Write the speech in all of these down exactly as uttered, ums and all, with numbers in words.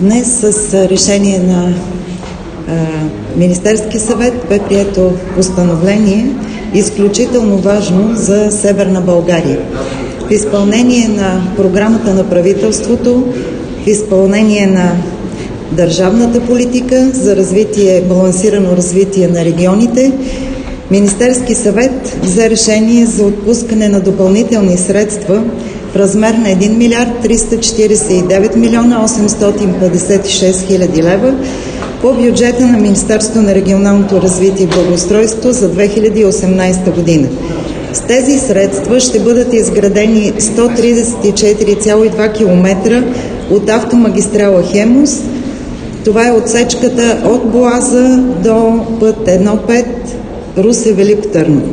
Днес с решение на а, Министерски съвет бе прието постановление, изключително важно за Северна България. В изпълнение на програмата на правителството, в изпълнение на държавната политика за развитие, балансирано развитие на регионите, Министерски съвет взе решение за отпускане на допълнителни средства в размер на един милиард триста четиридесет и девет милиона осемстотин петдесет и шест хиляди лева по бюджета на Министерството на регионалното развитие и благоустройство за две хиляди и осемнадесета година. С тези средства ще бъдат изградени сто тридесет и четири цяло и две километра от автомагистрала Хемус. Това е отсечката от Боаза до път едно пет Русе-Велико Търново.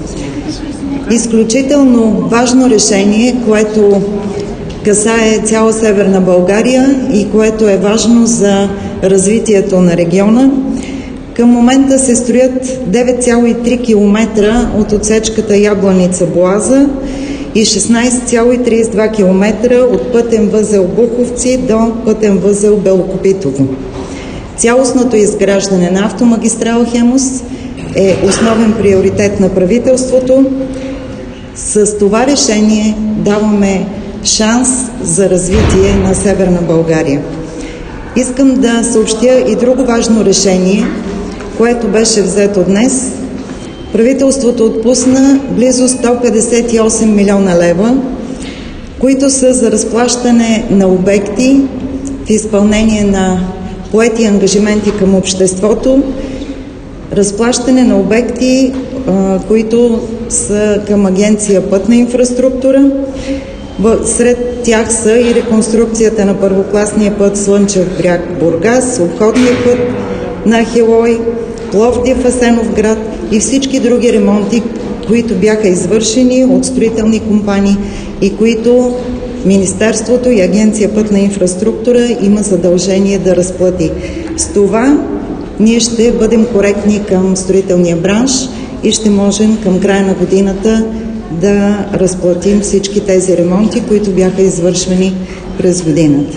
Изключително важно решение, което касае цяла Северна България и което е важно за развитието на региона. Към момента се строят девет цяло и три километра от отсечката Ябланица-Боаза и шестнадесет цяло и тридесет и два километра от пътен възел Буховци до пътен възел Белокопитово. Цялостното изграждане на автомагистрала Хемус е основен приоритет на правителството. С това решение даваме шанс за развитие на Северна България. Искам да съобщя и друго важно решение, което беше взето днес. Правителството отпусна близо сто петдесет и осем милиона лева, които са за разплащане на обекти в изпълнение на поети ангажименти към обществото, разплащане на обекти, които са към Агенция Пътна инфраструктура. Сред тях са и реконструкцията на първокласния път Слънчев бряг – Бургас, обходния път на Ахелой, Пловдив – Асеновград и всички други ремонти, които бяха извършени от строителни компании и които Министерството и Агенция Пътна инфраструктура има задължение да разплати. С това ние ще бъдем коректни към строителния бранш и ще можем към края на годината да разплатим всички тези ремонти, които бяха извършвани през годината.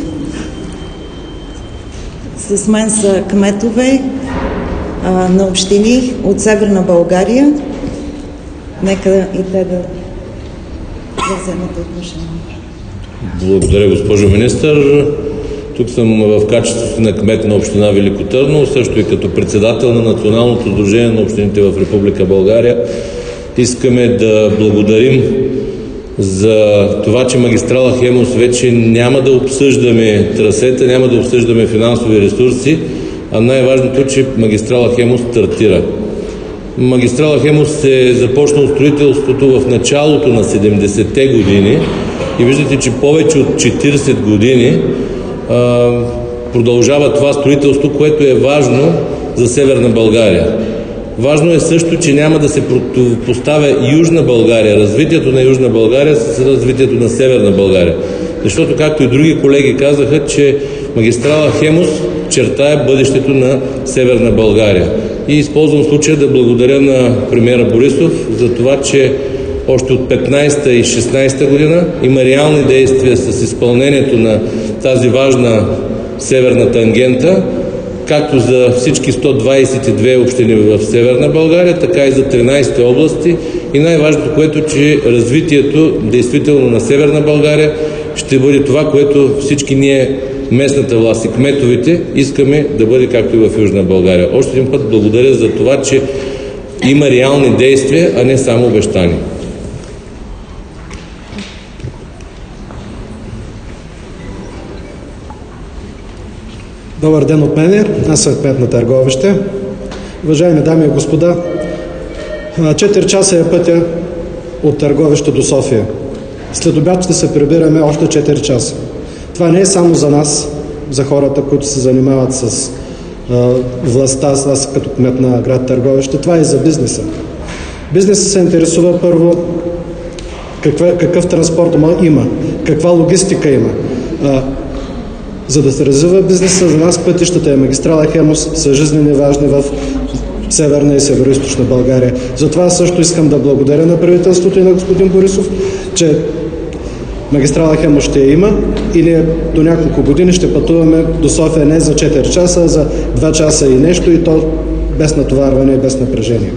С мен са кметове а, на общини от Северна България. Нека и те да, да вземат отношение. Благодаря, госпожо министър. Тук съм в качеството на кмет на община Велико Търново, също и като председател на Националното сдружение на общините в Република България. Искаме да благодарим за това, че магистрала Хемус вече няма да обсъждаме трасета, няма да обсъждаме финансови ресурси, а най-важното е, че магистрала Хемус стартира. Магистрала Хемус е започнало строителството в началото на седемдесетте години и виждате, че повече от четиридесет години а, продължава това строителство, което е важно за Северна България. Важно е също, че няма да се противопоставя Южна България, развитието на Южна България с развитието на Северна България. Защото, както и други колеги казаха, че магистрала Хемус чертае бъдещето на Северна България. И използвам случая да благодаря на премиера Борисов за това, че още от петнадесета и шестнадесета година има реални действия с изпълнението на тази важна северна тангента, както за всички сто двадесет и две общини в Северна България, така и за тринадесет области. И най-важното, което, че развитието действително на Северна България ще бъде това, което всички ние, местната власт и кметовете, искаме да бъде както и в Южна България. Още един път благодаря за това, че има реални действия, а не само обещания. Добър ден от мене, аз съм кмет на Търговище. Уважаеми дами и господа, четири часа е пътя от Търговище до София. След обяд ще се прибираме още четири часа. Това не е само за нас, за хората, които се занимават с а, властта, аз като кмет на град Търговище, това е и за бизнеса. Бизнесът се интересува първо каква, какъв транспорт има, каква логистика има. А, За да се развива бизнеса, за нас пътищата и магистрала Хемус са жизненно важни в Северна и Североизточна България. Затова също искам да благодаря на правителството и на господин Борисов, че магистрала Хемус ще я има или до няколко години ще пътуваме до София не за четири часа, а за два часа и нещо, и то без натоварване и без напрежение.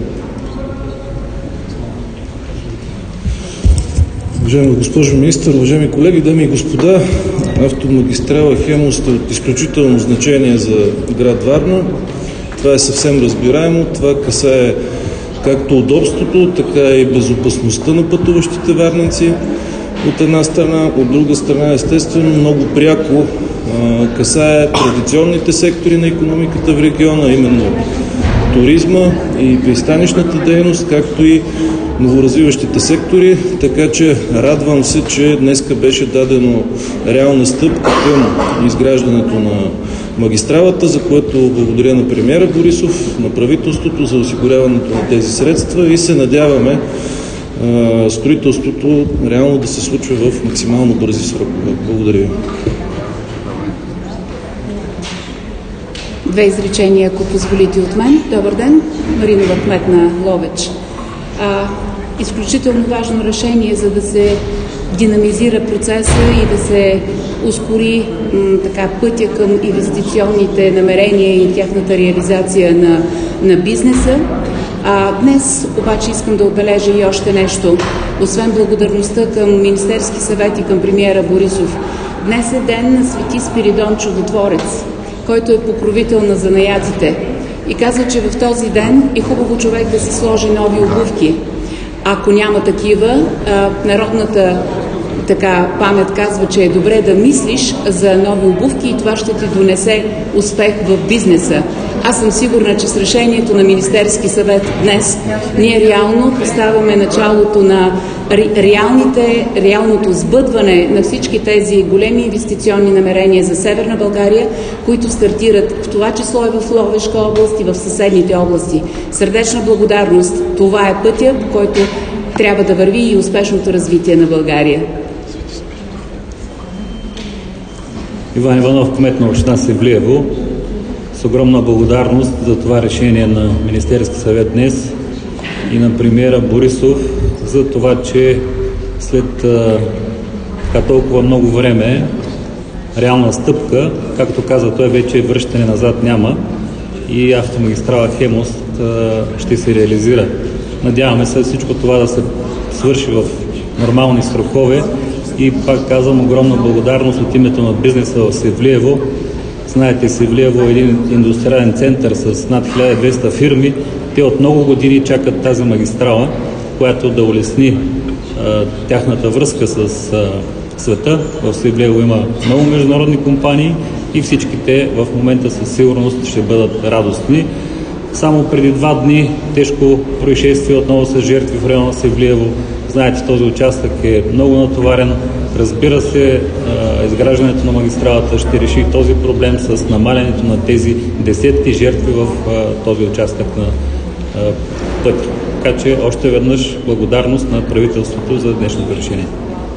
Уважаема госпожо министър, уважаеми колеги, дами и господа, автомагистрала Хемус е от изключително значение за град Варна. Това е съвсем разбираемо. Това касае както удобството, така и безопасността на пътуващите варненци от една страна, от друга страна естествено много пряко а, касае традиционните сектори на икономиката в региона, именно туризма и пристанищната дейност, както и новоразвиващите сектори, така че радвам се, че днеска беше дадено реална стъпка към изграждането на магистралата, за което благодаря на премиера Борисов, на правителството за осигуряването на тези средства и се надяваме а, строителството реално да се случва в максимално бързи срокове. Благодаря ви. Две изречения, ако позволите от мен. Добър ден, Маринова, кмет на Ловеч. А, изключително важно решение, за да се динамизира процеса и да се ускори м, така, пътя към инвестиционните намерения и тяхната реализация на, на бизнеса. А, днес обаче искам да отбележа и още нещо. Освен благодарността към Министерски съвет и към премиера Борисов, днес е ден на Свети Спиридон Чудотворец, който е покровител на занаятите. И казва, че в този ден е хубаво човек да се сложи нови обувки. Ако няма такива, народната така памет казва, че е добре да мислиш за нови обувки и това ще ти донесе успех в бизнеса. Аз съм сигурна, че с решението на Министерски съвет днес ние реално поставяме началото на реалните, реалното сбъдване на всички тези големи инвестиционни намерения за Северна България, които стартират в това число и в Ловешка област и в съседните области. Сърдечна благодарност. Това е пътя, по който трябва да върви и успешното развитие на България. Иван Иванов, кмет на община Севлиево, с огромна благодарност за това решение на Министерски съвет днес и на премиера Борисов за това, че след а, така толкова много време реална стъпка, както каза той, вече връщане назад няма и автомагистрала Хемус а, ще се реализира. Надяваме се всичко това да се свърши в нормални срокове и пак казвам огромна благодарност от името на бизнеса в Севлиево. Знаете, Севлиево е един индустриален център с над хиляда и двеста фирми. Те от много години чакат тази магистрала, която да улесни а, тяхната връзка с а, света. В Севлиево има много международни компании и всичките в момента със сигурност ще бъдат радостни. Само преди два дни тежко происшествие отново с жертви в района Севлиево. Знаете, този участък е много натоварен. Разбира се, изграждането на магистралата ще реши този проблем с намалянето на тези десетки жертви в този участък на пътя. Така че още веднъж благодарност на правителството за днешното решение.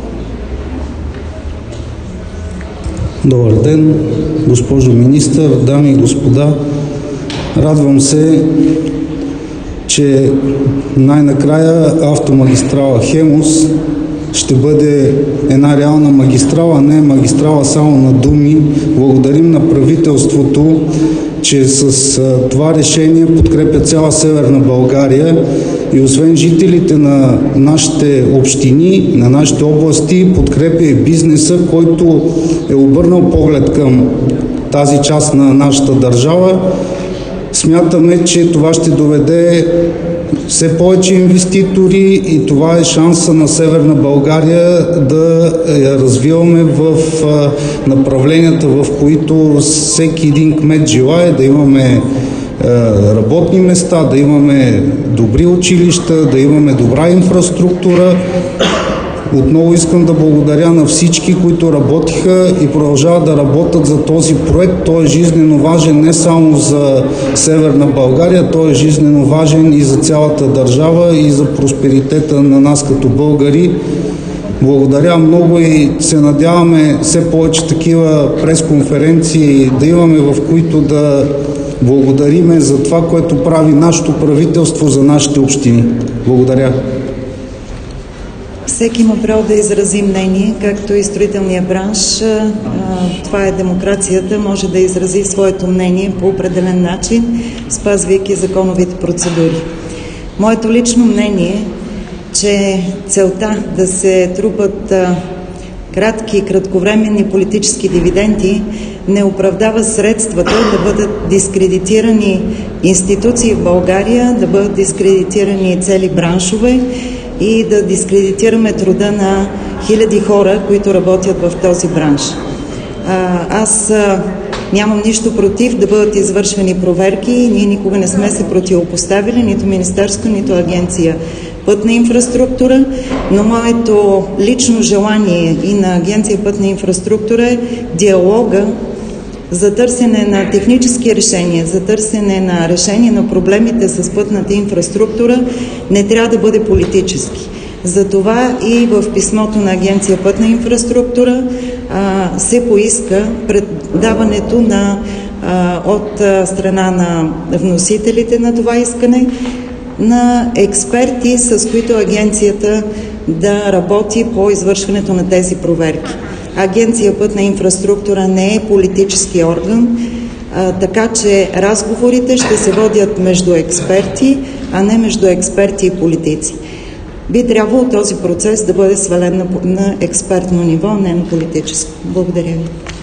Добър ден, госпожо министър, дами и господа. Радвам се, че най-накрая автомагистрала Хемус ще бъде една реална магистрала, не магистрала само на думи. Благодарим на правителството, че с това решение подкрепя цяла Северна България и освен жителите на нашите общини, на нашите области, подкрепя и бизнеса, който е обърнал поглед към тази част на нашата държава. Смятаме, че това ще доведе все повече инвеститори и това е шанса на Северна България да я развиваме в направленията, в които всеки един кмет желае, да имаме работни места, да имаме добри училища, да имаме добра инфраструктура. Отново искам да благодаря на всички, които работиха и продължават да работят за този проект. Той е жизненно важен не само за Северна България, той е жизненно важен и за цялата държава и за просперитета на нас като българи. Благодаря много и се надяваме все повече такива пресконференции да имаме, в които да благодариме за това, което прави нашето правителство за нашите общини. Благодаря. Всеки има право да изрази мнение, както и строителния бранш. Това е демокрацията, може да изрази своето мнение по определен начин, спазвайки законовите процедури. Моето лично мнение е, че целта да се трупат кратки и кратковременни политически дивиденти не оправдава средствата да бъдат дискредитирани институции в България, да бъдат дискредитирани цели браншове и да дискредитираме труда на хиляди хора, които работят в този бранш. А, аз а, нямам нищо против да бъдат извършвани проверки. Ние никога не сме се противопоставили, нито Министерство, нито Агенция Пътна инфраструктура, но моето лично желание и на Агенция Пътна инфраструктура е диалога за търсене на технически решения, за търсене на решение на проблемите с пътната инфраструктура не трябва да бъде политически. Затова и в писмото на Агенция Пътна инфраструктура а, се поиска предаването на, а, от а, страна на вносителите на това искане на експерти, с които агенцията да работи по извършването на тези проверки. Агенция Пътна инфраструктура не е политически орган, а, така че разговорите ще се водят между експерти, а не между експерти и политици. Би трябвало този процес да бъде свален на, на експертно ниво, не на политическо. Благодаря ви.